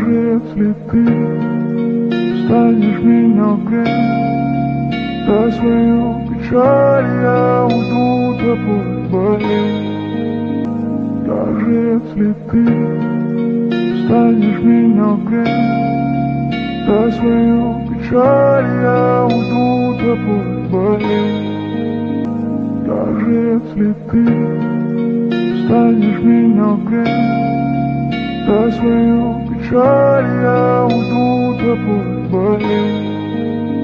Даже если ты станешь меня греть, за свою печаль я уйду тобой болеть. Даже если ты станешь меня греть, за свою печаль я уйду тобой болеть. Даже если ты станешь меня греть, за свою печаль я уйду тобой болеть.